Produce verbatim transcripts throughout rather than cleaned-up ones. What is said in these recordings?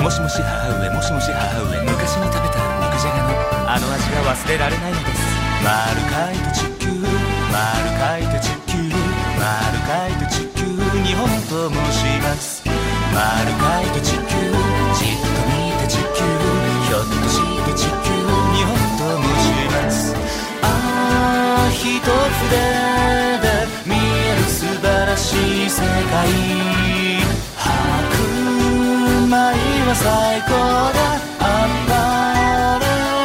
もしもし母上もしもし母上、昔に食べた肉じゃがのあの味が忘れられないのです。丸かいて地球、丸かいて地球、丸かいて地球、日本と申します。丸かいて地球、じっと見て地球、ひょっとして地球、日本と申します。ああ一筆で見える素晴らしい世界、白米は最高だ、あっぱ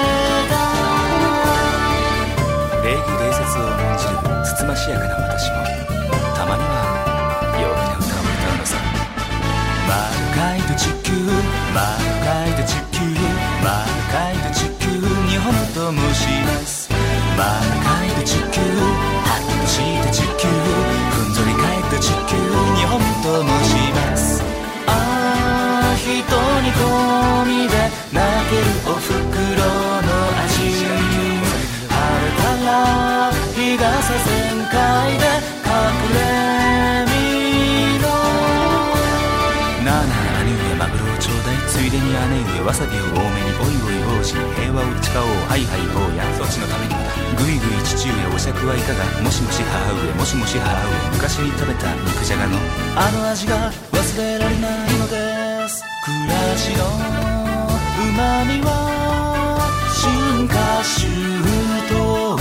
れだ。礼儀礼節を重んじるつつましやかな私も、たまには陽気な歌を歌うのさ。丸かいて地球、丸かいて地球、丸かいて地球、日本と申します。丸かいて地球、ハッとして地球、ふんぞり返った地球、日本と申します。ああ人に込みで泣けるおふくろの味、晴れたら日傘全開で隠れみろ。なあなあ兄上マグロをちょうだい、ついでに姉上わさびを多めに、おいおい王子に平和を誓おう、はいはい坊や、そっちのためにもだ。ぐいぐい父上お酌はいかが、もしもし母上もしもし母上、昔に食べた肉じゃがのあの味が忘れられないのです。暮らしのうまみは進化周到、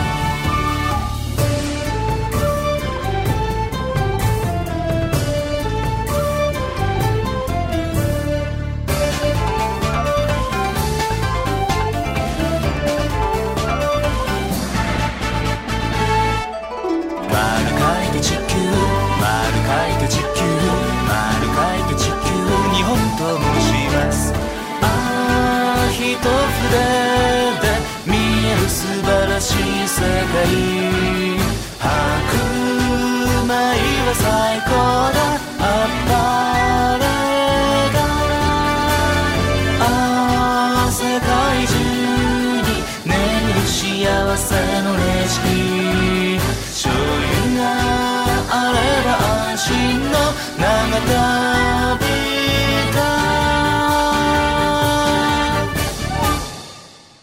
丸かいて地球、丸かいて地球、丸かいて地球、日本と申します。ああ一筆で見える素晴らしい世界、白米は最高だ、あっぱれだ。ああ世界中に眠る幸せのレシピ、醤油があれば安心の永田